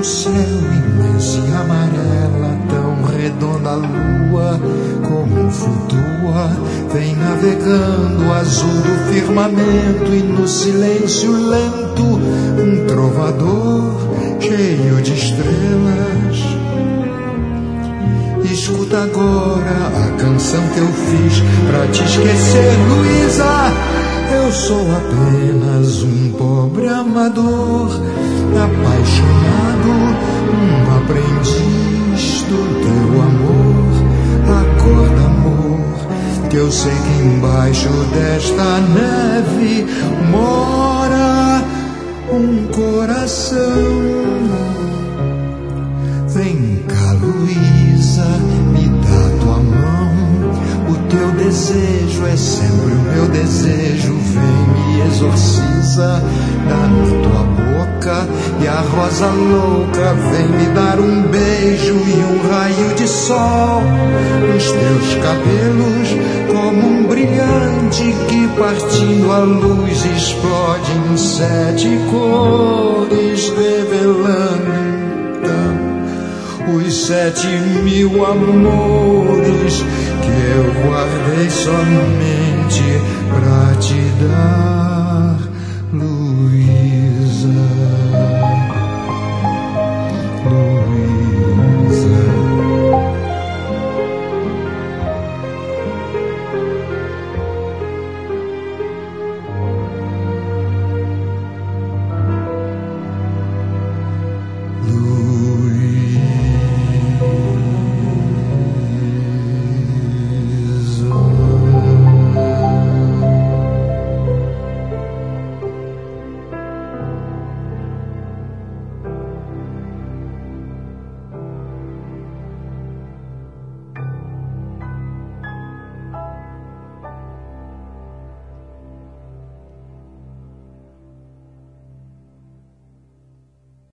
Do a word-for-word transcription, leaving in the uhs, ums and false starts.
céu imenso e amarela, tão redonda a lua, como flutua, vem navegando azul do firmamento, e no silêncio lento um trovador cheio de estrelas. Escuta agora a canção que eu fiz pra te esquecer, Luísa. Eu sou apenas um pobre amador, apaixonado, um aprendiz do teu amor. Acorda, amor, que eu sei que embaixo desta neve mora um coração. Vem cá, Luísa, me dá tua mão. O teu desejo é sempre o meu desejo. Vem, me exorciza, dá-me tua boca e a rosa louca. Vem me dar um beijo e um raio de sol nos teus cabelos, como um brilhante que partindo a luz explode em sete cores, revelando os sete mil amores que eu guardei somente pra te dar.